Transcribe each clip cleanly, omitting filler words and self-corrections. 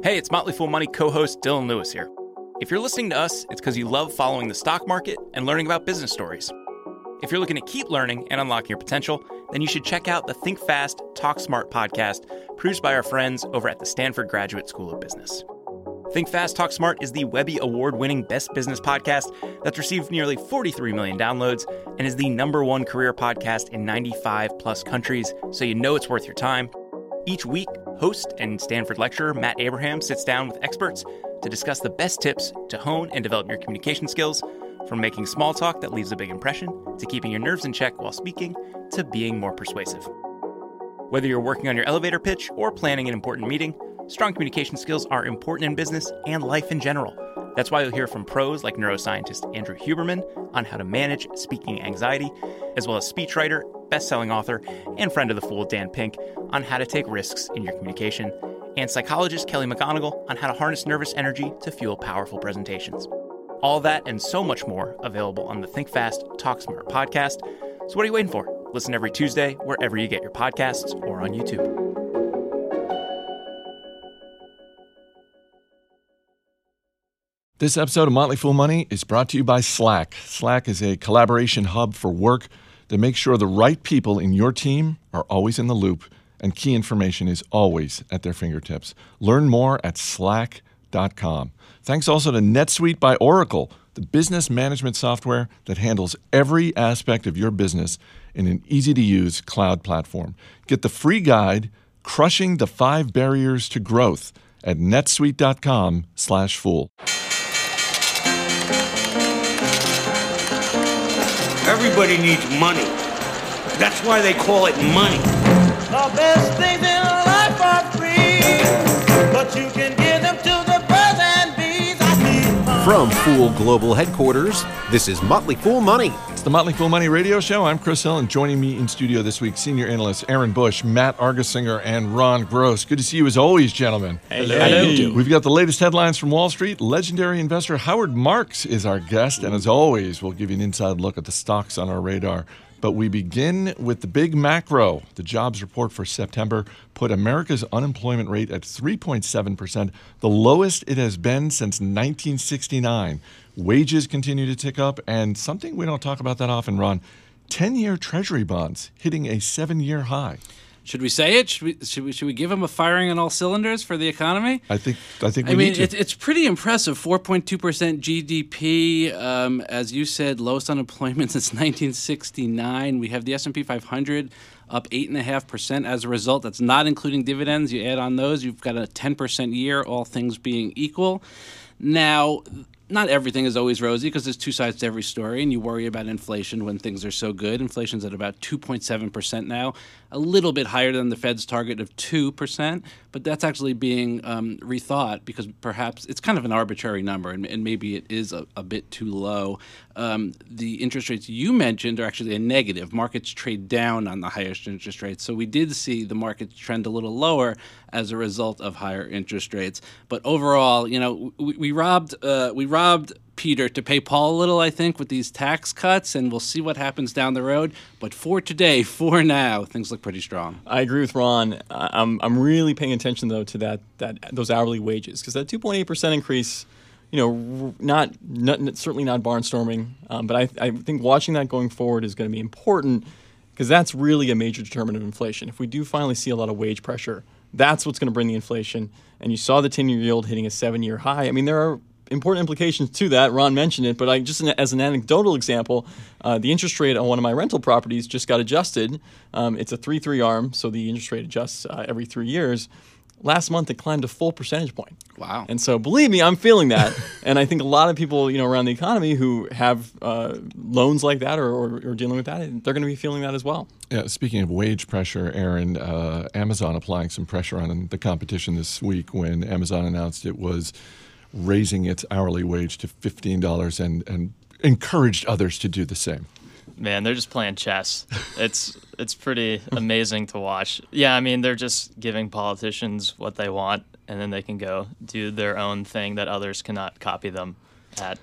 Hey, it's Motley Fool Money co-host Dylan Lewis here. If you're listening to us, it's because you love following the stock market and learning about business stories. If you're looking to keep learning and unlocking your potential, then you should check out the Think Fast, Talk Smart podcast produced by our friends over at the Stanford Graduate School of Business. Think Fast, Talk Smart is the Webby Award-winning best business podcast that's received nearly 43 million downloads and is the #1 career podcast in 95-plus countries, so you know it's worth your time. Each week, host and Stanford lecturer Matt Abraham sits down with experts to discuss the best tips to hone and develop your communication skills, from making small talk that leaves a big impression, to keeping your nerves in check while speaking, to being more persuasive. Whether you're working on your elevator pitch or planning an important meeting, strong communication skills are important in business and life in general. That's why you'll hear from pros like neuroscientist Andrew Huberman on how to manage speaking anxiety, as well as speechwriter, best-selling author, and friend of the Fool Dan Pink on how to take risks in your communication, and psychologist Kelly McGonigal on how to harness nervous energy to fuel powerful presentations. All that and so much more available on the Think Fast, Talk Smart podcast. So what are you waiting for? Listen every Tuesday wherever you get your podcasts or on YouTube. This episode of Motley Fool Money is brought to you by Slack. Slack is a collaboration hub for work that makes sure the right people in your team are always in the loop and key information is always at their fingertips. Learn more at slack.com. Thanks also to NetSuite by Oracle, the business management software that handles every aspect of your business in an easy-to-use cloud platform. Get the free guide, Crushing the 5 Barriers to Growth, at netsuite.com/fool. Everybody needs money. That's why they call it money. The best things in life are free, but you can give them to the birds and bees. From Fool Global Headquarters, this is Motley Fool Money. It's the Motley Fool Money radio show. I'm Chris Hill, and joining me in studio this week, senior analysts Aaron Bush, Matt Argersinger, and Ron Gross. Good to see you as always, gentlemen. Hello. How you doing? We've got the latest headlines from Wall Street. Legendary investor Howard Marks is our guest, and as always, we'll give you an inside look at the stocks on our radar. But we begin with the big macro. The jobs report for September put America's unemployment rate at 3.7%, the lowest it has been since 1969. Wages continue to tick up, and something we don't talk about that often, Ron, 10-year Treasury bonds hitting a 7-year high. Should we say it? Should we give them a firing on all cylinders for the economy? I think we need to. It's pretty impressive. 4.2% GDP, as you said, lowest unemployment since 1969. We have the S&P 500 up 8.5% as a result. That's not including dividends. You add on those, you've got a 10% year, all things being equal. Now, not everything is always rosy because there's two sides to every story, and you worry about inflation when things are so good. Inflation's at about 2.7% now, a little bit higher than the Fed's target of 2%, but that's actually being rethought because perhaps it's kind of an arbitrary number, and maybe it is a bit too low. The interest rates you mentioned are actually a negative. Markets trade down on the highest interest rates, so we did see the markets trend a little lower as a result of higher interest rates. But overall, you know, we robbed Peter to pay Paul a little, I think, with these tax cuts, and we'll see what happens down the road. But for today, for now, things look pretty strong. I agree with Ron. I'm really paying attention though to those hourly wages, because that 2.8% increase, you know, not certainly not barnstorming, but I think watching that going forward is going to be important because that's really a major determinant of inflation. If we do finally see a lot of wage pressure, that's what's going to bring the inflation. And you saw the 10-year yield hitting a 7-year high. I mean, there are important implications to that. Ron mentioned it, but as an anecdotal example, the interest rate on one of my rental properties just got adjusted. It's a 3-3 arm, so the interest rate adjusts every 3 years. Last month, it climbed a full percentage point. Wow. And so, believe me, I'm feeling that. And I think a lot of people, you know, around the economy who have loans like that or dealing with that, they're going to be feeling that as well. Yeah, speaking of wage pressure, Aaron, Amazon applying some pressure on the competition this week when Amazon announced it was raising its hourly wage to $15 and encouraged others to do the same. Man, they're just playing chess. It's pretty amazing to watch. Yeah, I mean, they're just giving politicians what they want, and then they can go do their own thing that others cannot copy them at.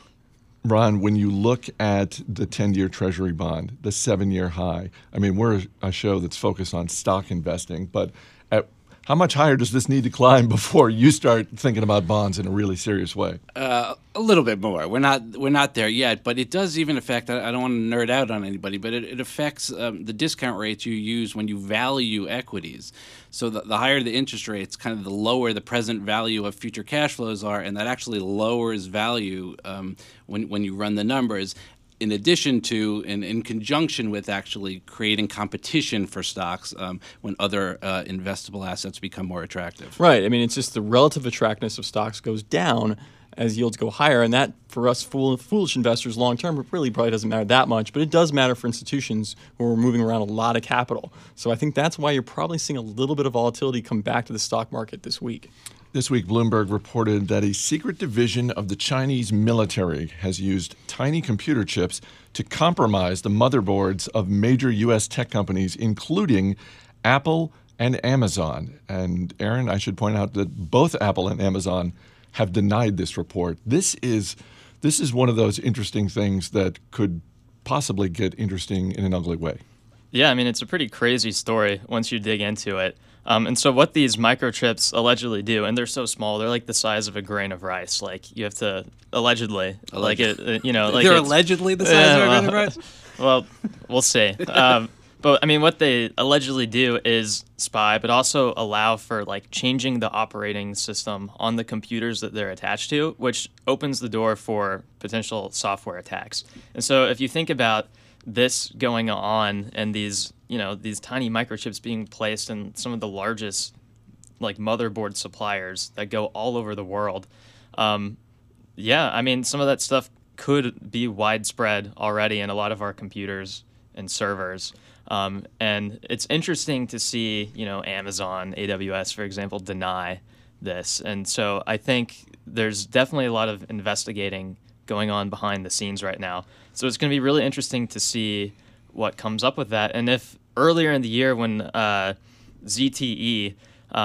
Ron, when you look at the 10-year Treasury bond, the 7-year high, I mean, we're a show that's focused on stock investing, but at How much higher does this need to climb before you start thinking about bonds in a really serious way? A little bit more. We're not there yet, but it does even affect. I don't want to nerd out on anybody, but it affects the discount rates you use when you value equities. So the higher the interest rates, kind of the lower the present value of future cash flows are, and that actually lowers value when you run the numbers. In addition to, and in conjunction with actually creating competition for stocks when other investable assets become more attractive. Right. I mean, it's just the relative attractiveness of stocks goes down as yields go higher, and that, for us foolish investors long term, it really probably doesn't matter that much, but it does matter for institutions who are moving around a lot of capital. So I think that's why you're probably seeing a little bit of volatility come back to the stock market this week. This week, Bloomberg reported that a secret division of the Chinese military has used tiny computer chips to compromise the motherboards of major U.S. tech companies, including Apple and Amazon. And, Aaron, I should point out that both Apple and Amazon have denied this report. This is one of those interesting things that could possibly get interesting in an ugly way. Yeah, I mean, it's a pretty crazy story once you dig into it. And so what these microchips allegedly do, and they're so small, they're like the size of a grain of rice. Like you have to allegedly, like it, you know, like they're allegedly the size of a grain of rice. Well, we'll see. But I mean, what they allegedly do is spy, but also allow for like changing the operating system on the computers that they're attached to, which opens the door for potential software attacks. And so if you think about this going on and these tiny microchips being placed in some of the largest like motherboard suppliers that go all over the world, yeah, I mean, some of that stuff could be widespread already in a lot of our computers and servers. And it's interesting to see, Amazon, AWS, for example, deny this. And so I think there's definitely a lot of investigating going on behind the scenes right now. So it's going to be really interesting to see what comes up with that. And if earlier in the year when ZTE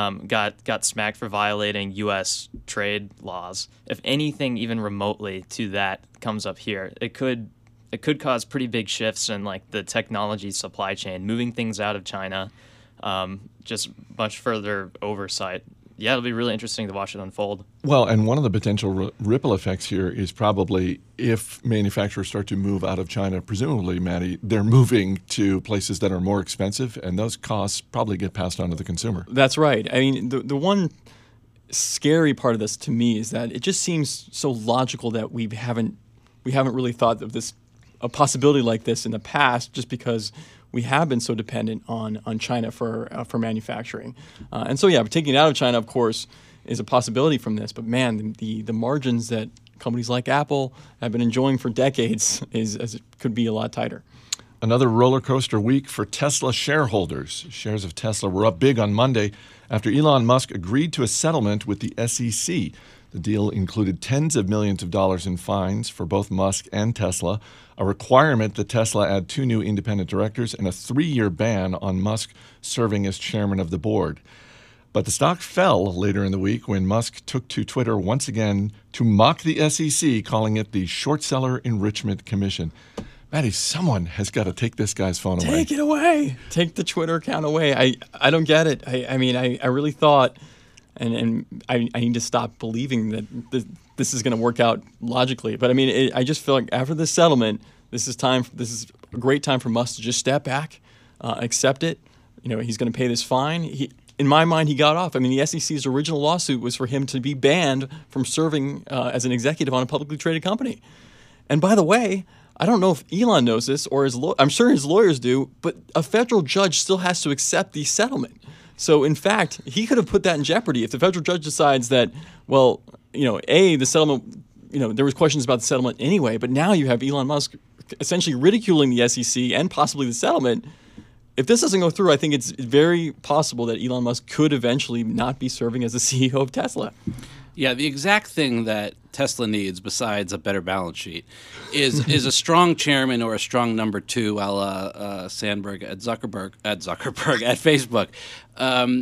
got smacked for violating U.S. trade laws, if anything even remotely to that comes up here, it could cause pretty big shifts in like the technology supply chain, moving things out of China, just much further oversight. Yeah, it'll be really interesting to watch it unfold. Well, and one of the potential ripple effects here is probably if manufacturers start to move out of China, presumably, Maddie, they're moving to places that are more expensive, and those costs probably get passed on to the consumer. That's right. I mean, the one scary part of this to me is that it just seems so logical that we haven't really thought of this, a possibility like this in the past, just because we have been so dependent on China for manufacturing. And so, yeah, taking it out of China, of course, is a possibility from this. But, man, the margins that companies like Apple have been enjoying for decades could be a lot tighter. Another roller coaster week for Tesla shareholders. Shares of Tesla were up big on Monday after Elon Musk agreed to a settlement with the SEC. The deal included tens of millions of dollars in fines for both Musk and Tesla, a requirement that Tesla add 2 new independent directors, and a 3-year ban on Musk serving as chairman of the board. But the stock fell later in the week when Musk took to Twitter once again to mock the SEC, calling it the Short Seller Enrichment Commission. Maddie, someone has got to take this guy's phone away. Take it away. Take the Twitter account away. I don't get it. I mean, I really thought, and I need to stop believing that this is going to work out logically. But I mean, I just feel like after this settlement, this is a great time for Musk to just step back, accept it. He's going to pay this fine. In my mind, he got off. I mean, the SEC's original lawsuit was for him to be banned from serving as an executive on a publicly traded company. And by the way, I don't know if Elon knows this, or I'm sure his lawyers do, but a federal judge still has to accept the settlement. So, in fact, he could have put that in jeopardy if the federal judge decides that, well, the settlement, there was questions about the settlement anyway, but now you have Elon Musk essentially ridiculing the SEC and possibly the settlement. If this doesn't go through, I think it's very possible that Elon Musk could eventually not be serving as the CEO of Tesla. Yeah, the exact thing that Tesla needs, besides a better balance sheet, is a strong chairman or a strong number 2, a la Sandberg at Facebook.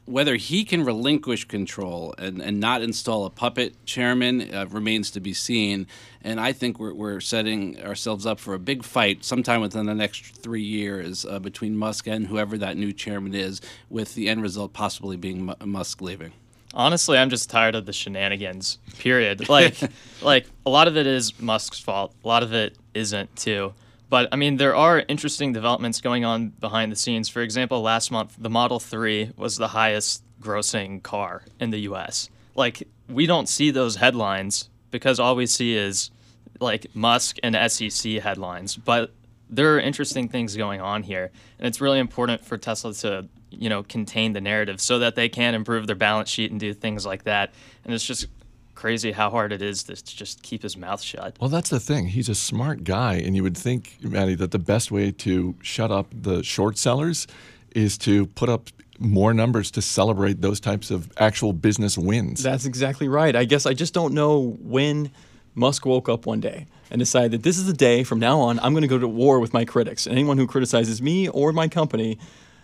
whether he can relinquish control and not install a puppet chairman remains to be seen. And I think we're setting ourselves up for a big fight sometime within the next 3 years between Musk and whoever that new chairman is, with the end result possibly being Musk leaving. Honestly, I'm just tired of the shenanigans, period. Like a lot of it is Musk's fault. A lot of it isn't, too. But, I mean, there are interesting developments going on behind the scenes. For example, last month, the Model 3 was the highest grossing car in the U.S. Like, we don't see those headlines because all we see is, like, Musk and SEC headlines. But there are interesting things going on here. And it's really important for Tesla to, contain the narrative so that they can improve their balance sheet and do things like that. And it's just crazy how hard it is to just keep his mouth shut. Well, that's the thing. He's a smart guy, and you would think, Maddie, that the best way to shut up the short sellers is to put up more numbers to celebrate those types of actual business wins. That's exactly right. I guess I just don't know when Musk woke up one day and decided that this is the day from now on I'm going to go to war with my critics. And anyone who criticizes me or my company,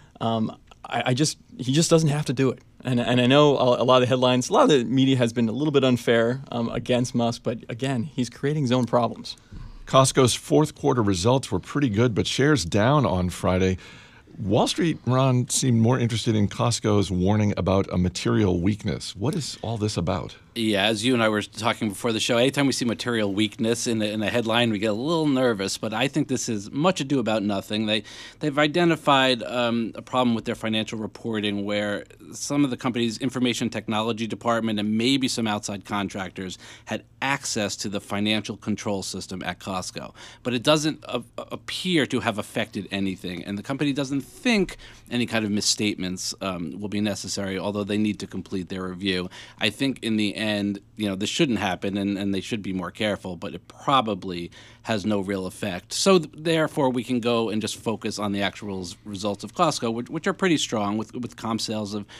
he just doesn't have to do it. And I know a lot of the headlines, a lot of the media has been a little bit unfair against Musk, but again, he's creating his own problems. Costco's fourth quarter results were pretty good, but shares down on Friday. Wall Street, Ron, seemed more interested in Costco's warning about a material weakness. What is all this about? Yeah, as you and I were talking before the show, anytime we see material weakness in a headline, we get a little nervous. But I think this is much ado about nothing. They've identified a problem with their financial reporting where some of the company's information technology department and maybe some outside contractors had access to the financial control system at Costco. But it doesn't appear to have affected anything. And the company doesn't think any kind of misstatements will be necessary, although they need to complete their review. I think in the end, this shouldn't happen, and they should be more careful, but it probably has no real effect. So therefore, we can go and just focus on the actual results of Costco, which are pretty strong, with comp sales of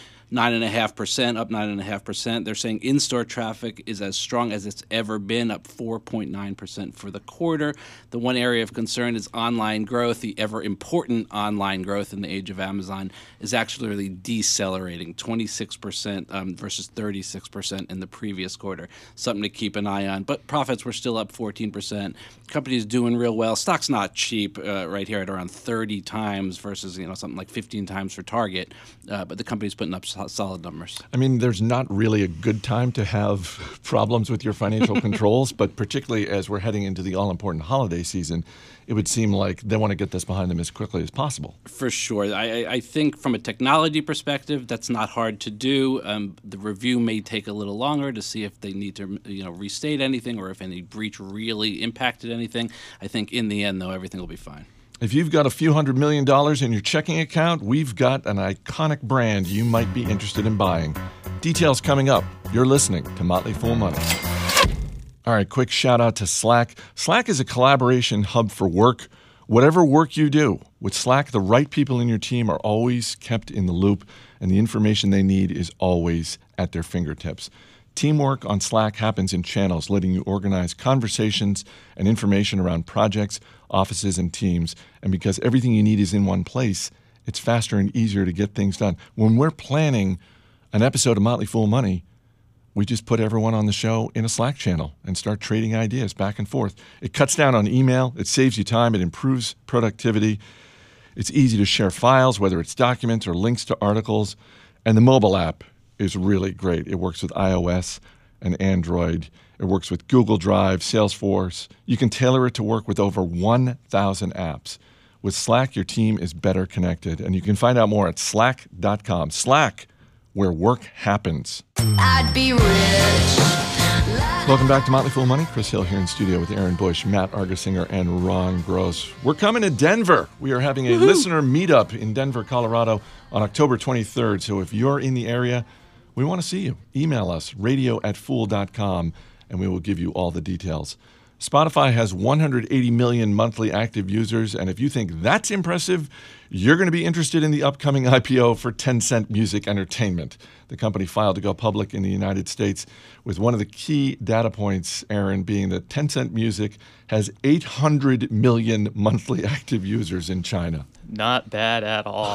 9.5%, up 9.5%. They're saying in-store traffic is as strong as it's ever been, up 4.9% for the quarter. The one area of concern is online growth. The ever-important online growth in the age of Amazon is actually decelerating, 26% versus 36% in the previous quarter. Something to keep an eye on. But profits were still up 14%. Company's doing real well. Stock's not cheap right here at around 30 times versus something like 15 times for Target. But the company's putting up solid numbers. I mean, there's not really a good time to have problems with your financial controls, but particularly as we're heading into the all-important holiday season, it would seem like they want to get this behind them as quickly as possible. For sure. I think from a technology perspective, that's not hard to do. The review may take a little longer to see if they need to restate anything or if any breach really impacted anything. I think in the end, though, everything will be fine. If you've got a few $100 million in your checking account, we've got an iconic brand you might be interested in buying. Details coming up. You're listening to Motley Fool Money. All right, quick shout out to Slack. Slack is a collaboration hub for work. Whatever work you do, with Slack, the right people in your team are always kept in the loop, and the information they need is always at their fingertips. Teamwork on Slack happens in channels, letting you organize conversations and information around projects, offices, and teams. And because everything you need is in one place, it's faster and easier to get things done. When we're planning an episode of Motley Fool Money, we just put everyone on the show in a Slack channel and start trading ideas back and forth. It cuts down on email. It saves you time. It improves productivity. It's easy to share files, whether it's documents or links to articles. And the mobile app is really great. It works with iOS and Android. It works with Google Drive, Salesforce. You can tailor it to work with over 1,000 apps. With Slack, your team is better connected, and you can find out more at slack.com. Slack, where work happens. I'd be rich. Welcome back to Motley Fool Money. Chris Hill here in studio with Aaron Bush, Matt Argersinger, and Ron Gross. We're coming to Denver. We are having a listener meetup in Denver, Colorado on October 23rd. So if you're in the area, we want to see you. Email us, radio@fool.com, and we will give you all the details. Spotify has 180 million monthly active users, and if you think that's impressive, you're going to be interested in the upcoming IPO for Tencent Music Entertainment. The company filed to go public in the United States, with one of the key data points, Aaron, being that Tencent Music has 800 million monthly active users in China. Not bad at all.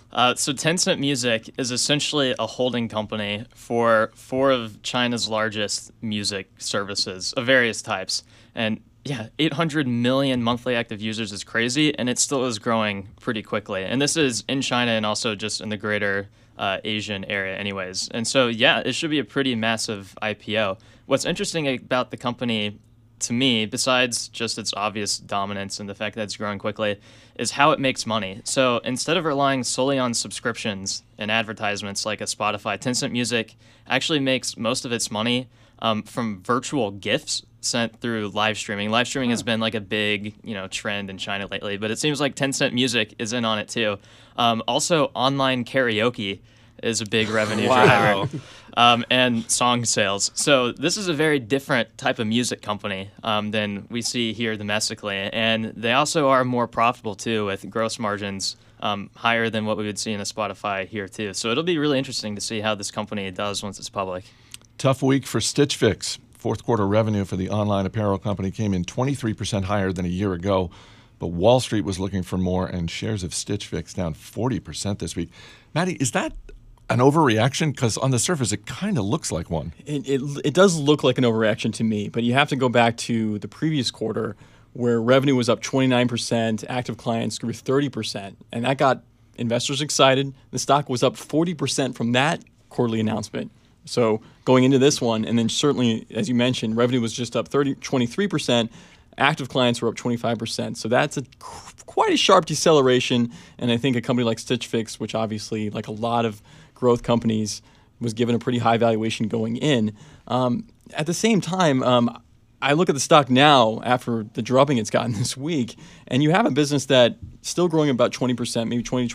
So Tencent Music is essentially a holding company for 4 of China's largest music services of various types. And yeah, 800 million monthly active users is crazy, and it still is growing pretty quickly. And this is in China and also just in the greater Asian area anyways. And so, yeah, it should be a pretty massive IPO. What's interesting about the company to me, besides just its obvious dominance and the fact that it's growing quickly, is how it makes money. So instead of relying solely on subscriptions and advertisements like a Spotify, Tencent Music actually makes most of its money from virtual gifts sent through live streaming. Live streaming has been like a big, trend in China lately, but it seems like Tencent Music is in on it too. Also, online karaoke is a big revenue driver. And song sales. So this is a very different type of music company than we see here domestically. And they also are more profitable too, with gross margins higher than what we would see in a Spotify here too. So it'll be really interesting to see how this company does once it's public. Tough week for Stitch Fix. Fourth quarter revenue for the online apparel company came in 23% higher than a year ago. But Wall Street was looking for more, and shares of Stitch Fix down 40% this week. Maddie, is that an overreaction? Because on the surface, it kind of looks like one. It does look like an overreaction to me, but you have to go back to the previous quarter where revenue was up 29%, active clients grew 30%, and that got investors excited. The stock was up 40% from that quarterly announcement. So going into this one, and then certainly, as you mentioned, revenue was just up 23%, active clients were up 25%. So that's quite a sharp deceleration, and I think a company like Stitch Fix, which obviously, like a lot of growth companies, was given a pretty high valuation going in. At the same time, I look at the stock now after the drubbing it's gotten this week, and you have a business that still growing about 20%, maybe 20 to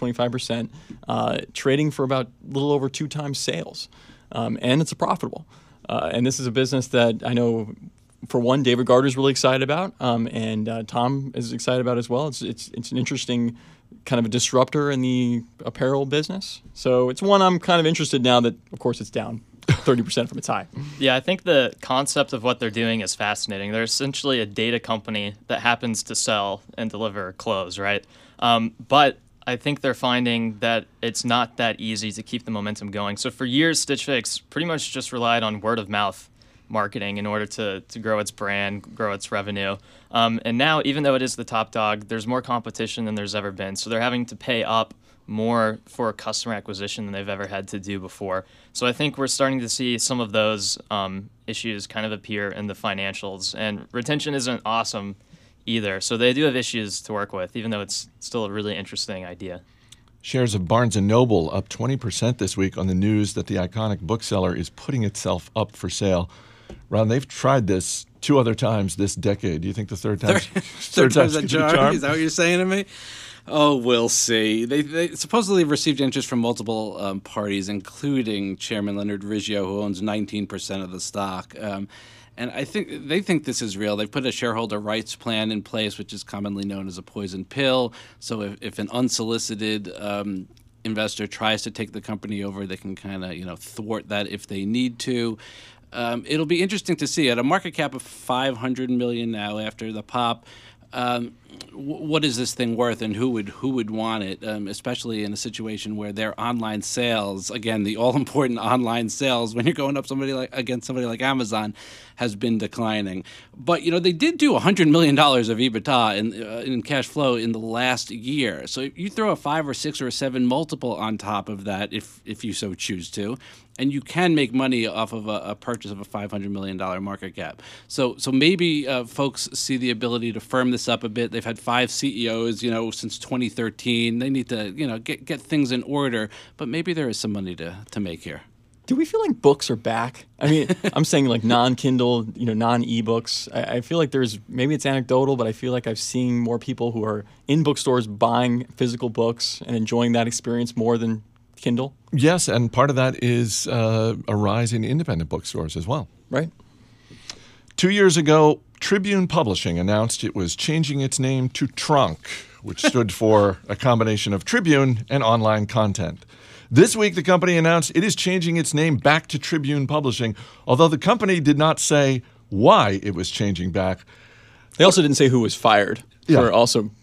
25%, trading for about a little over 2 times sales, and it's profitable. And this is a business that I know, for one, David Gardner's really excited about, and Tom is excited about as well. It's an interesting kind of a disruptor in the apparel business. So it's one I'm kind of interested now that, of course, it's down 30% from its high. Yeah, I think the concept of what they're doing is fascinating. They're essentially a data company that happens to sell and deliver clothes, right? But I think they're finding that it's not that easy to keep the momentum going. So for years, Stitch Fix pretty much just relied on word of mouth marketing in order to grow its brand, grow its revenue. And now, even though it is the top dog, there's more competition than there's ever been. So they're having to pay up more for customer acquisition than they've ever had to do before. So I think we're starting to see some of those issues kind of appear in the financials. And retention isn't awesome either. So they do have issues to work with, even though it's still a really interesting idea. Shares of Barnes & Noble up 20% this week on the news that the iconic bookseller is putting itself up for sale. Ron, they've tried this 2 other times this decade. Do you think the third time's a charm? Is that what you're saying to me? Oh, we'll see. They supposedly received interest from multiple parties, including Chairman Leonard Riggio, who owns 19% of the stock. And I think they think this is real. They've put a shareholder rights plan in place, which is commonly known as a poison pill. So if an unsolicited investor tries to take the company over, they can kind of thwart that if they need to. It'll be interesting to see. At a market cap of $500 million now after the pop, what is this thing worth, and who would want it, especially in a situation where their online sales, again, the all-important online sales, when you're going up against somebody like Amazon, has been declining. But, they did do $100 million of EBITDA in cash flow in the last year. So you throw a 5 or 6 or 7 multiple on top of that, if you so choose to, and you can make money off of a purchase of a $500 million market cap. So maybe folks see the ability to firm this up a bit. They've had 5 CEOs, since 2013. They need to, get things in order. But maybe there is some money to make here. Do we feel like books are back? I mean, I'm saying like non-Kindle, non-ebooks. I feel like maybe it's anecdotal, but I feel like I've seen more people who are in bookstores buying physical books and enjoying that experience more than Kindle. Yes, and part of that is a rise in independent bookstores as well. Right. 2 years ago, Tribune Publishing announced it was changing its name to Trunk, which stood for a combination of Tribune and online content. This week, the company announced it is changing its name back to Tribune Publishing, although the company did not say why it was changing back. They also didn't say who was fired for also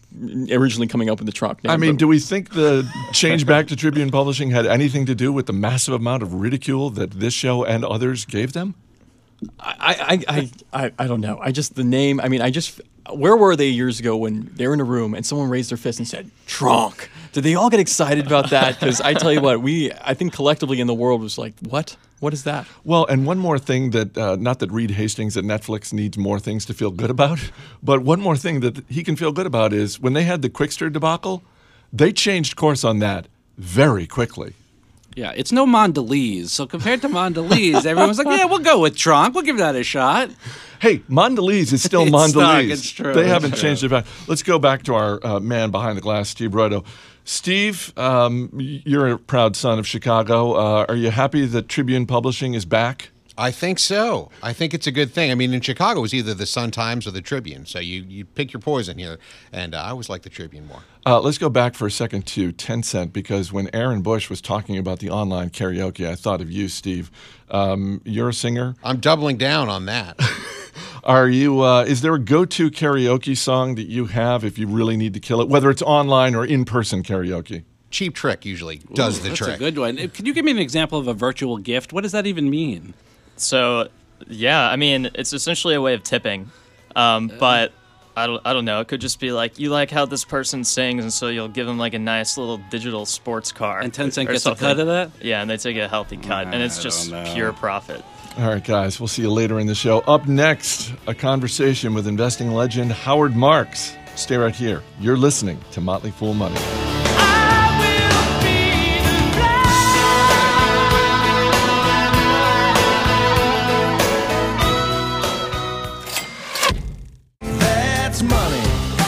originally coming up with the Trunk name. I mean, do we think the change back to Tribune Publishing had anything to do with the massive amount of ridicule that this show and others gave them? I don't know. The name. I mean, where were they years ago when they were in a room and someone raised their fist and said Trunk? Did they all get excited about that? Because I tell you what, I think collectively in the world was like, what? What is that? Well, and one more thing that, not that Reed Hastings at Netflix needs more things to feel good about, but one more thing that he can feel good about is when they had the Quickster debacle, they changed course on that very quickly. Yeah, it's no Mondelez. So compared to Mondelez, everyone's like, yeah, we'll go with Trunk. We'll give that a shot. Hey, Mondelez is still It's Mondelez. stuck, it's true, They it's haven't true. changed it back. Let's go back to our man behind the glass, Steve Broido. Steve, you're a proud son of Chicago. Are you happy that Tribune Publishing is back? I think so. I think it's a good thing. I mean, in Chicago, it was either the Sun-Times or the Tribune. So you pick your poison here. And I always like the Tribune more. Let's go back for a second to Tencent, because when Aaron Bush was talking about the online karaoke, I thought of you, Steve. You're a singer. I'm doubling down on that. Are you? Is there a go-to karaoke song that you have if you really need to kill it, whether it's online or in-person karaoke? Cheap Trick usually does the trick. That's a good one. Can you give me an example of a virtual gift? What does that even mean? So, yeah, I mean, it's essentially a way of tipping, but I don't know. It could just be like, you like how this person sings, and so you'll give them like a nice little digital sports car. And Tencent or gets something. a cut of that? Yeah, and they take a healthy cut, and it's just pure profit. All right, guys, we'll see you later in the show. Up next, a conversation with investing legend Howard Marks. Stay right here. You're listening to Motley Fool Money. That's money.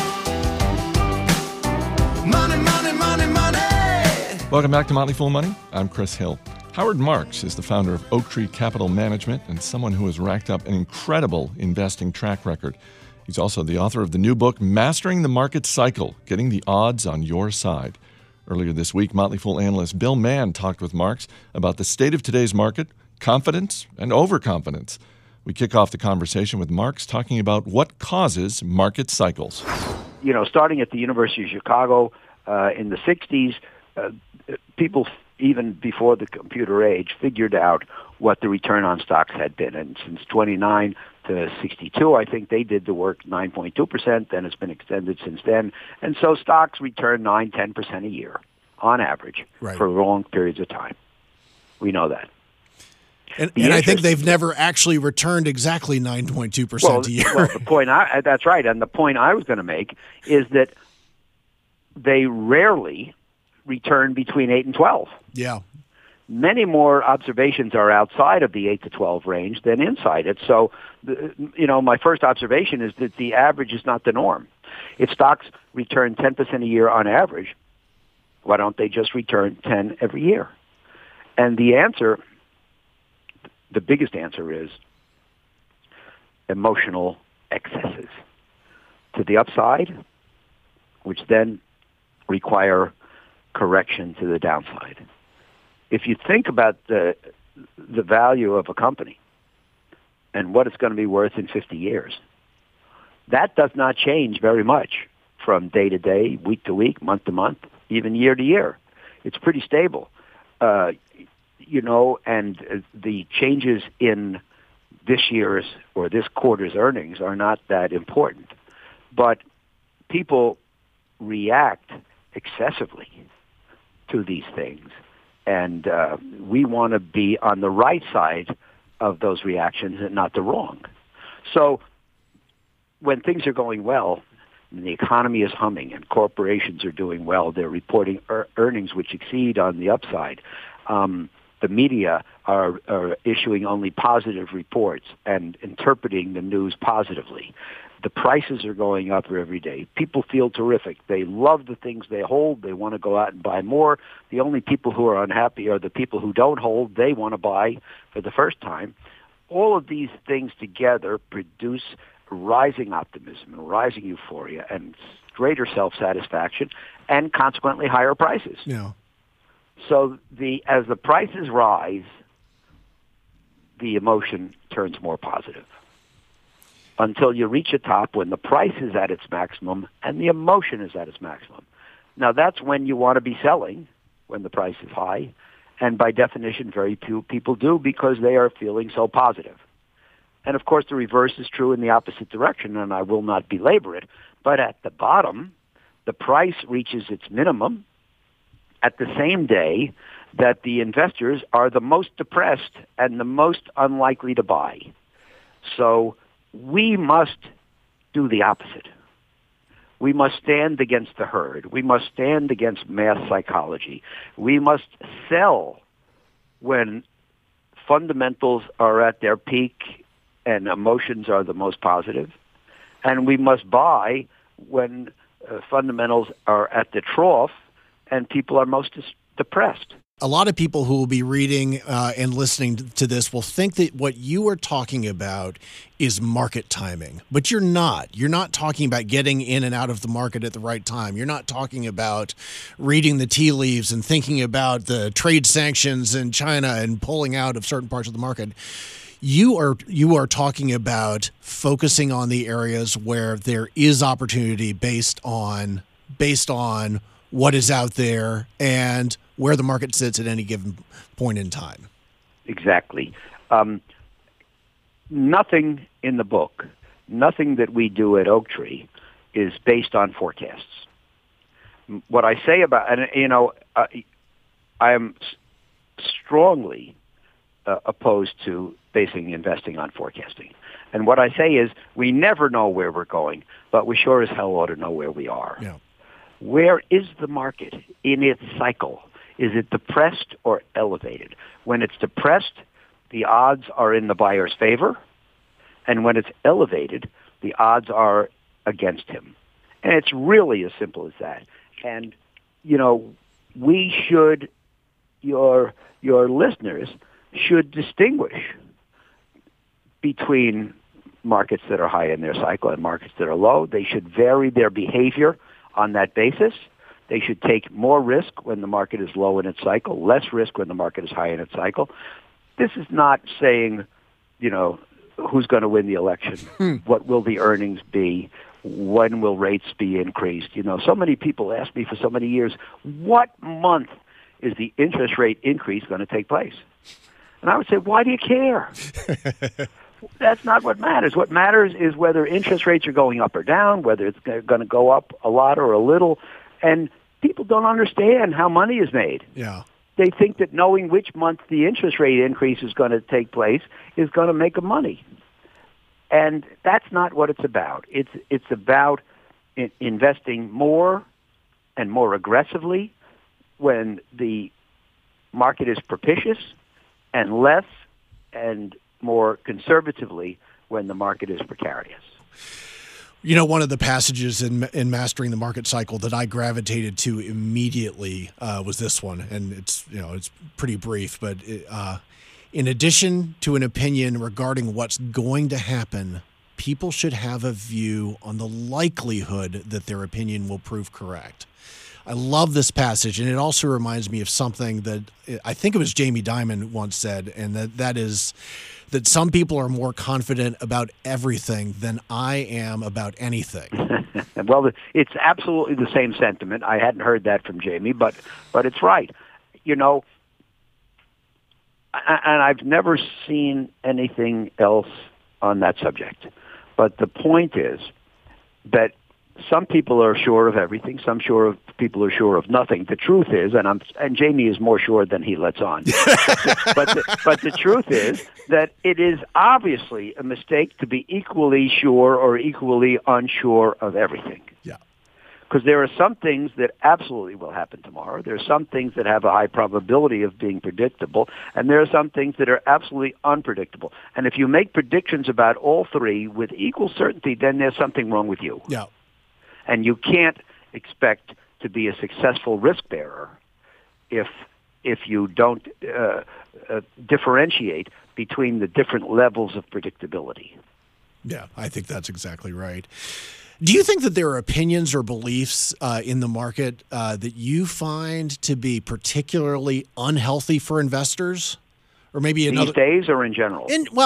Money, money, money, money. Welcome back to Motley Fool Money. I'm Chris Hill. Howard Marks is the founder of Oak Tree Capital Management and someone who has racked up an incredible investing track record. He's also the author of the new book, Mastering the Market Cycle, Getting the Odds on Your Side. Earlier this week, Motley Fool analyst Bill Mann talked with Marks about the state of today's market, confidence, and overconfidence. We kick off the conversation with Marks talking about what causes market cycles. You know, starting at the University of Chicago in the 60s, people, even before the computer age, figured out what the return on stocks had been. And since 29 to 62, I think they did the work 9.2%. Then it's been extended since then. And so stocks return 9-10% a year on average for long periods of time. We know that. And I think they've never actually returned exactly 9.2% a year. Well, the point that's right. And the point I was going to make is that they rarely return between 8 and 12. Yeah. Many more observations are outside of the 8 to 12 range than inside it. So, my first observation is that the average is not the norm. If stocks return 10% a year on average, why don't they just return 10 every year? And the answer, the biggest answer, is emotional excesses to the upside, which then require correction to the downside. If you think about the value of a company and what it's going to be worth in 50 years, that does not change very much from day to day, week to week, month to month, even year to year. It's pretty stable. And the changes in this year's or this quarter's earnings are not that important. But people react excessively to these things. And we want to be on the right side of those reactions and not the wrong. So when things are going well, and the economy is humming and corporations are doing well, they're reporting earnings which exceed on the upside. The media are issuing only positive reports and interpreting the news positively. The prices are going up every day. People feel terrific. They love the things they hold. They want to go out and buy more. The only people who are unhappy are the people who don't hold. They want to buy for the first time. All of these things together produce rising optimism and rising euphoria and greater self-satisfaction and consequently higher prices. Yeah. So as the prices rise, the emotion turns more positive. until you reach a top when the price is at its maximum and the emotion is at its maximum. Now, that's when you want to be selling, when the price is high. And by definition, very few people do because they are feeling so positive. And, of course, the reverse is true in the opposite direction, and I will not belabor it. But at the bottom, the price reaches its minimum at the same day that the investors are the most depressed and the most unlikely to buy. So we must do the opposite. We must stand against the herd. We must stand against mass psychology. We must sell when fundamentals are at their peak and emotions are the most positive. And we must buy when fundamentals are at the trough and people are most depressed. A lot of people who will be reading and listening to this will think that what you are talking about is market timing, but you're not. You're not talking about getting in and out of the market at the right time. You're not talking about reading the tea leaves and thinking about the trade sanctions in China and pulling out of certain parts of the market. You are talking about focusing on the areas where there is opportunity based on what is out there and where the market sits at any given point in time. Exactly. Nothing in the book, nothing that we do at Oaktree is based on forecasts. What I say about, I am strongly opposed to basing investing on forecasting. And what I say is we never know where we're going, but we sure as hell ought to know where we are. Yeah. Where is the market in its cycle? Is it depressed or elevated? When it's depressed, the odds are in the buyer's favor. And when it's elevated, the odds are against him. And it's really as simple as that. And, we should, your listeners should distinguish between markets that are high in their cycle and markets that are low. They should vary their behavior on that basis. They should take more risk when the market is low in its cycle, less risk when the market is high in its cycle. This is not saying, who's going to win the election, what will the earnings be, when will rates be increased. So many people ask me for so many years, what month is the interest rate increase going to take place? And I would say, why do you care? That's not what matters. What matters is whether interest rates are going up or down, whether it's going to go up a lot or a little. And people don't understand how money is made. Yeah. They think that knowing which month the interest rate increase is going to take place is going to make them money. And that's not what it's about. It's about investing more and more aggressively when the market is propitious and less and more conservatively when the market is precarious. One of the passages in Mastering the Market Cycle that I gravitated to immediately was this one, and it's pretty brief, but in addition to an opinion regarding what's going to happen, people should have a view on the likelihood that their opinion will prove correct. I love this passage, and it also reminds me of something that I think it was Jamie Dimon once said, and that is that some people are more confident about everything than I am about anything. Well, it's absolutely the same sentiment. I hadn't heard that from Jamie, but it's right. And I've never seen anything else on that subject. But the point is that some people are sure of everything. Some people are sure of nothing. The truth is, and Jamie is more sure than he lets on. but the truth is that it is obviously a mistake to be equally sure or equally unsure of everything. Yeah. Because there are some things that absolutely will happen tomorrow. There are some things that have a high probability of being predictable, and there are some things that are absolutely unpredictable. And if you make predictions about all three with equal certainty, then there's something wrong with you. Yeah. And you can't expect to be a successful risk bearer if you don't differentiate between the different levels of predictability. Yeah, I think that's exactly right. Do you think that there are opinions or beliefs in the market that you find to be particularly unhealthy for investors? Or maybe these days or in general?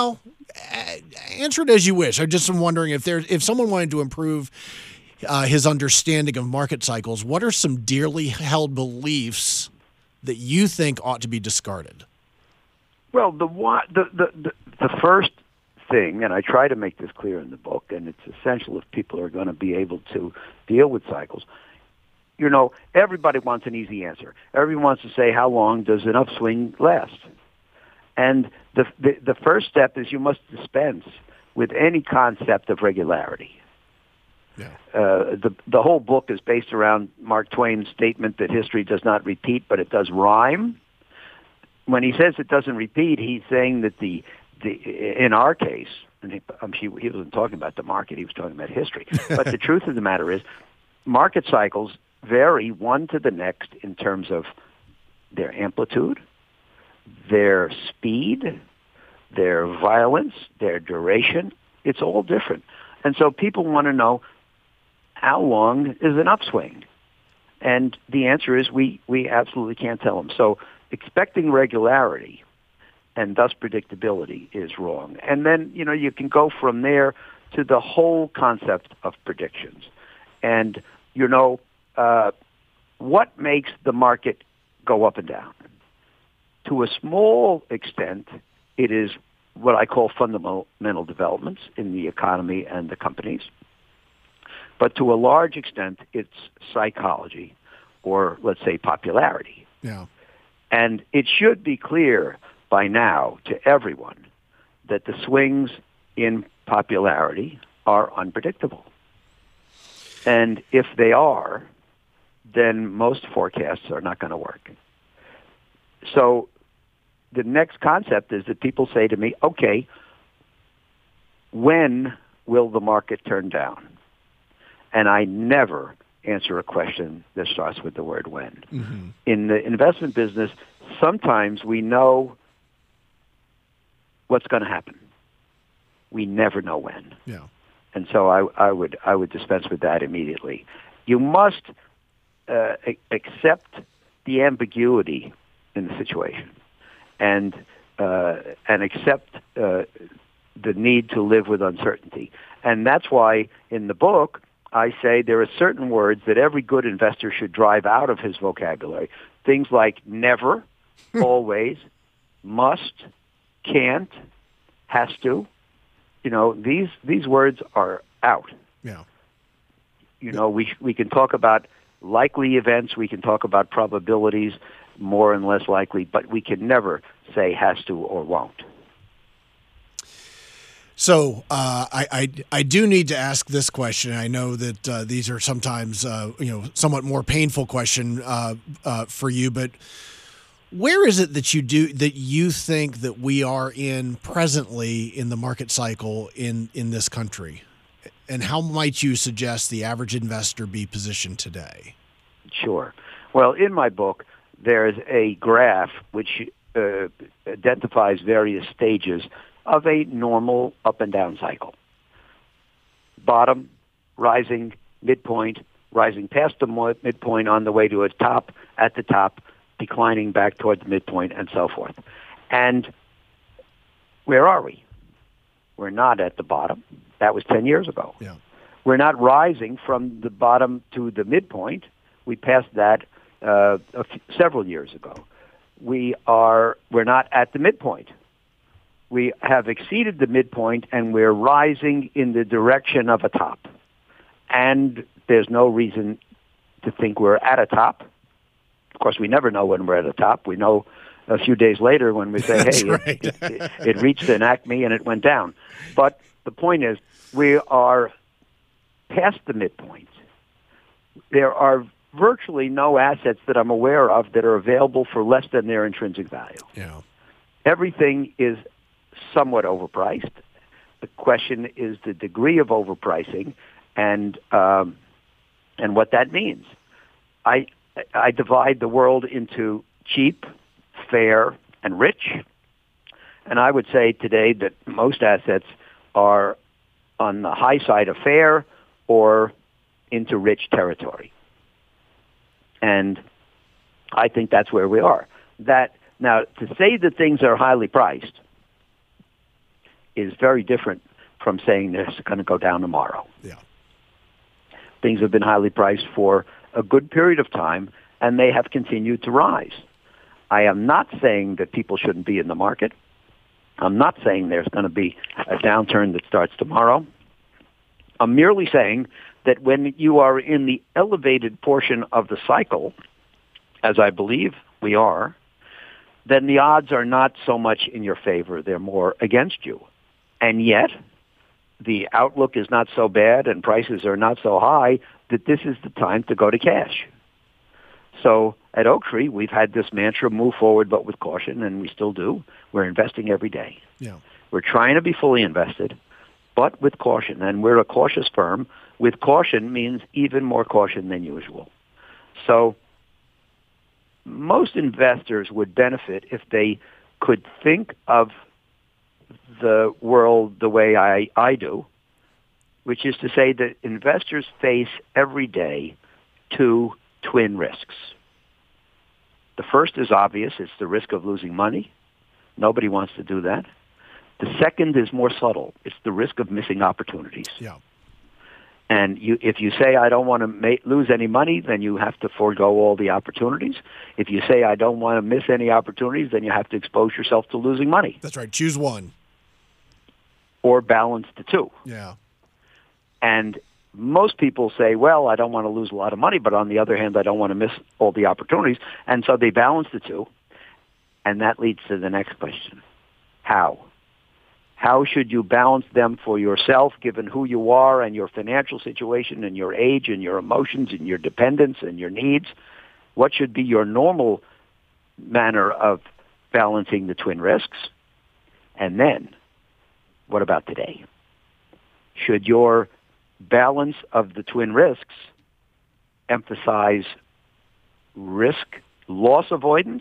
Answer it as you wish. I just am wondering if someone wanted to improve his understanding of market cycles, what are some dearly held beliefs that you think ought to be discarded? Well, the first thing, and I try to make this clear in the book, and it's essential if people are going to be able to deal with cycles. You know, everybody wants an easy answer. Everyone wants to say, how long does an upswing last? And the first step is you must dispense with any concept of regularity. Yeah. The whole book is based around Mark Twain's statement that history does not repeat, but it does rhyme. When he says it doesn't repeat, he's saying that in our case, and he wasn't talking about the market, he was talking about history. But the truth of the matter is, market cycles vary one to the next in terms of their amplitude, their speed, their violence, their duration. It's all different. And so people want to know, how long is an upswing? And the answer is we absolutely can't tell them. So expecting regularity and thus predictability is wrong. And then, you can go from there to the whole concept of predictions. And, what makes the market go up and down? To a small extent, it is what I call fundamental developments in the economy and the companies. But to a large extent, it's psychology, or let's say popularity. Yeah. And it should be clear by now to everyone that the swings in popularity are unpredictable. And if they are, then most forecasts are not going to work. So the next concept is that people say to me, okay, when will the market turn down? And I never answer a question that starts with the word when. Mm-hmm. In the investment business, sometimes we know what's going to happen. We never know when. Yeah. And so I would dispense with that immediately. You must accept the ambiguity in the situation, and accept the need to live with uncertainty. And that's why in the book I say there are certain words that every good investor should drive out of his vocabulary. Things like never, always, must, can't, has to. These words are out. Yeah. We can talk about likely events, we can talk about probabilities, more and less likely, but we can never say has to or won't. So I do need to ask this question. I know that these are sometimes somewhat more painful question for you, but where is it that you think that we are in presently in the market cycle in this country? And how might you suggest the average investor be positioned today? Sure. Well, in my book, there's a graph which identifies various stages of a normal up and down cycle. Bottom, rising, midpoint, rising past the midpoint on the way to a top, at the top, declining back toward the midpoint, and so forth. And where are we? We're not at the bottom. That was 10 years ago. Yeah. We're not rising from the bottom to the midpoint. We passed that several years ago. We're not at the midpoint. We have exceeded the midpoint, and we're rising in the direction of a top. And there's no reason to think we're at a top. Of course, we never know when we're at a top. We know a few days later when we say, hey, right. it reached an acme and it went down. But the point is, we are past the midpoint. There are virtually no assets that I'm aware of that are available for less than their intrinsic value. Yeah. Everything is somewhat overpriced. The question is the degree of overpricing and what that means. I divide the world into cheap, fair, and rich. And I would say today that most assets are on the high side of fair or into rich territory. And I think that's where we are. Now, to say that things are highly priced is very different from saying this is going to go down tomorrow. Yeah. Things have been highly priced for a good period of time, and they have continued to rise. I am not saying that people shouldn't be in the market. I'm not saying there's going to be a downturn that starts tomorrow. I'm merely saying that when you are in the elevated portion of the cycle, as I believe we are, then the odds are not so much in your favor. They're more against you. And yet, the outlook is not so bad and prices are not so high that this is the time to go to cash. So at Oaktree, we've had this mantra, move forward but with caution, and we still do. We're investing every day. Yeah. We're trying to be fully invested, but with caution. And we're a cautious firm. With caution means even more caution than usual. So most investors would benefit if they could think of the world the way I do, which is to say that investors face every day two twin risks. The first is obvious. It's the risk of losing money. Nobody wants to do that. The second is more subtle. It's the risk of missing opportunities. Yeah. And if you say, I don't want to lose any money, then you have to forego all the opportunities. If you say, I don't want to miss any opportunities, then you have to expose yourself to losing money. That's right. Choose one. Or balance the two. Yeah. And most people say, well, I don't want to lose a lot of money, but on the other hand, I don't want to miss all the opportunities. And so they balance the two. And that leads to the next question. How? How should you balance them for yourself, given who you are and your financial situation and your age and your emotions and your dependence and your needs? What should be your normal manner of balancing the twin risks? And then, what about today? Should your balance of the twin risks emphasize risk loss avoidance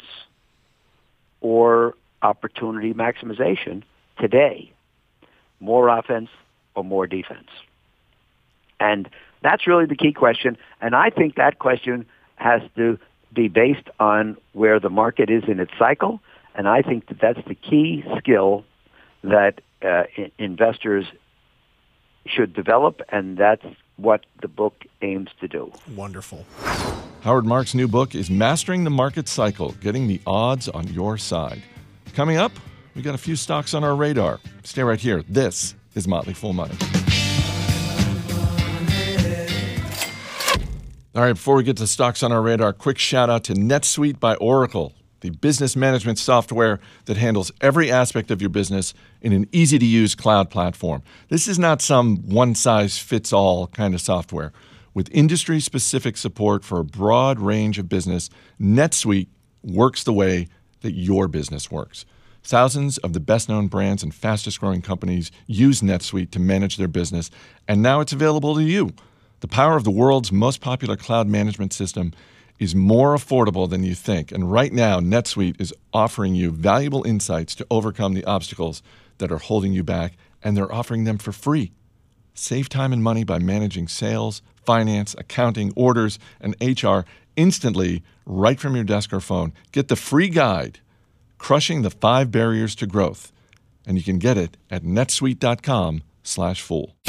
or opportunity maximization today? More offense or more defense? And that's really the key question. And I think that question has to be based on where the market is in its cycle. And I think that that's the key skill that investors should develop, and that's what the book aims to do. Wonderful. Howard Marks' new book is Mastering the Market Cycle, Getting the Odds on Your Side. Coming up, we got a few stocks on our radar. Stay right here. This is Motley Fool Money. All right, before we get to stocks on our radar, quick shout out to NetSuite by Oracle, the business management software that handles every aspect of your business in an easy-to-use cloud platform. This is not some one-size-fits-all kind of software. With industry-specific support for a broad range of business, NetSuite works the way that your business works. Thousands of the best-known brands and fastest-growing companies use NetSuite to manage their business, and now it's available to you. The power of the world's most popular cloud management system is more affordable than you think. And right now, NetSuite is offering you valuable insights to overcome the obstacles that are holding you back, and they're offering them for free. Save time and money by managing sales, finance, accounting, orders, and HR instantly right from your desk or phone. Get the free guide, Crushing the 5 Barriers to Growth, and you can get it at netsuite.com/fool.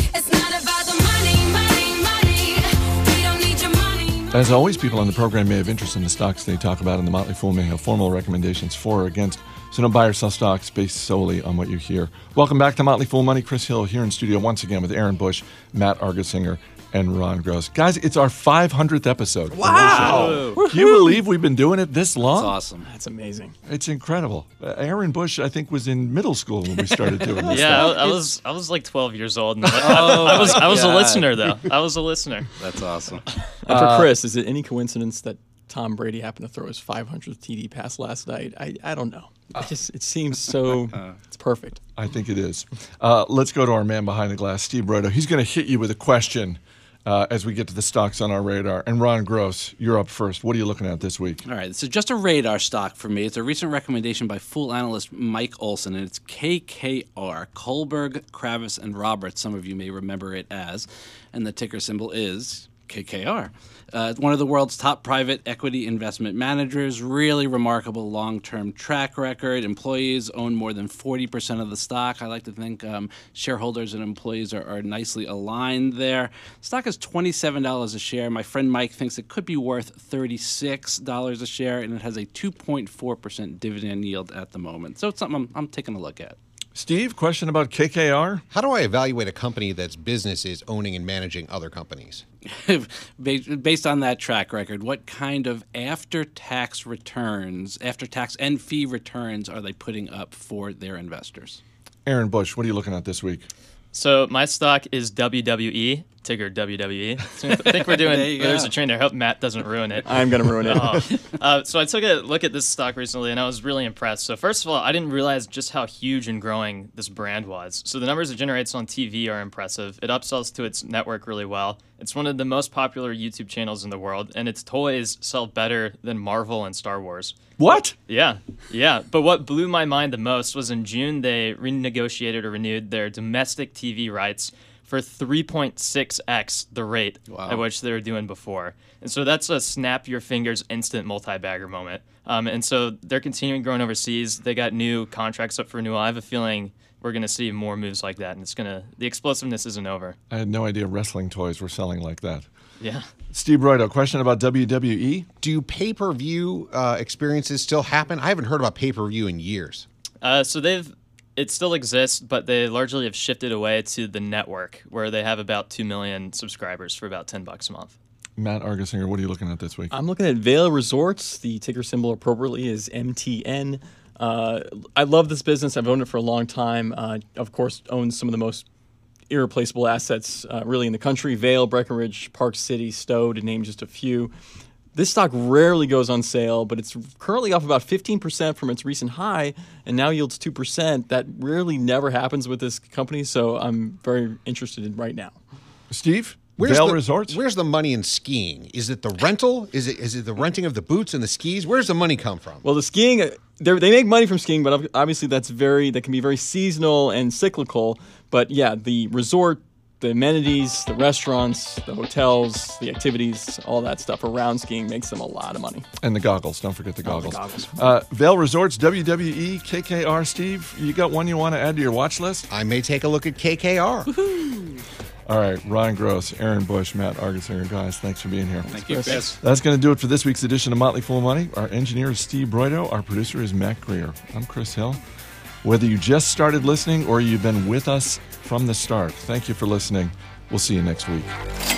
As always, people on the program may have interest in the stocks they talk about, and the Motley Fool may have formal recommendations for or against, so don't buy or sell stocks based solely on what you hear. Welcome back to Motley Fool Money. Chris Hill here in studio once again with Aaron Bush, Matt Argersinger, and Ron Gross. Guys, it's our 500th episode. Wow! Can you believe we've been doing it this long? That's awesome. That's amazing. It's incredible. Aaron Bush, I think, was in middle school when we started doing this. Yeah, stuff. I was like 12 years old. And I was a listener though. I was a listener. That's awesome. And for Chris, is it any coincidence that Tom Brady happened to throw his 500th TD pass last night? I don't know. It seems so. It's perfect. I think it is. Let's go to our man behind the glass, Steve Brodo. He's going to hit you with a question as we get to the stocks on our radar. And Ron Gross, you're up first. What are you looking at this week? All right, so just a radar stock for me. It's a recent recommendation by Fool analyst Mike Olson, and it's KKR, Kohlberg, Kravis, and Roberts. Some of you may remember it as. And the ticker symbol is KKR. One of the world's top private equity investment managers, really remarkable long-term track record. Employees own more than 40% of the stock. I like to think shareholders and employees are nicely aligned there. Stock is $27 a share. My friend Mike thinks it could be worth $36 a share, and it has a 2.4% dividend yield at the moment. So it's something I'm taking a look at. Steve, question about KKR? How do I evaluate a company that's business is owning and managing other companies? Based on that track record, what kind of after-tax and fee returns are they putting up for their investors? Aaron Bush, what are you looking at this week? So my stock is WWE, ticker WWE. So I think we're doing, there's a train there. I hope Matt doesn't ruin it. I'm going to ruin it. So I took a look at this stock recently, and I was really impressed. So first of all, I didn't realize just how huge and growing this brand was. So the numbers it generates on TV are impressive. It upsells to its network really well. It's one of the most popular YouTube channels in the world, and its toys sell better than Marvel and Star Wars. What? Yeah. But what blew my mind the most was in June, they renegotiated or renewed their domestic TV rights for 3.6x the rate at which they were doing before. And so that's a snap your fingers instant multi-bagger moment. And so they're continuing growing overseas. They got new contracts up for renewal. I have a feeling we're going to see more moves like that, and the explosiveness isn't over. I had no idea wrestling toys were selling like that. Yeah. Steve Broido, question about WWE. Do pay-per-view experiences still happen? I haven't heard about pay-per-view in years. It still exists, but they largely have shifted away to the network, where they have about 2 million subscribers for about $10 a month. Matt Argersinger, what are you looking at this week? I'm looking at Vail Resorts. The ticker symbol appropriately is MTN. I love this business. I've owned it for a long time. Of course, owns some of the most irreplaceable assets really in the country. Vail, Breckenridge, Park City, Stowe, to name just a few. This stock rarely goes on sale, but it's currently off about 15% from its recent high and now yields 2%. That rarely never happens with this company, so I'm very interested in right now. Steve? Vail Resorts? Where's the money in skiing? Is it the rental? Is it the renting of the boots and the skis? Where's the money come from? Well, the skiing, they make money from skiing, but obviously that can be very seasonal and cyclical. But yeah, the resort, the amenities, the restaurants, the hotels, the activities, all that stuff around skiing makes them a lot of money. And the goggles. Don't forget the goggles. The goggles. Vail Resorts, WWE, KKR. Steve, you got one you want to add to your watch list? I may take a look at KKR. Woo-hoo. All right, Ryan Gross, Aaron Bush, Matt Argersinger, guys, thanks for being here. Thank you, Chris. That's going to do it for this week's edition of Motley Fool Money. Our engineer is Steve Broido. Our producer is Matt Greer. I'm Chris Hill. Whether you just started listening or you've been with us from the start, thank you for listening. We'll see you next week.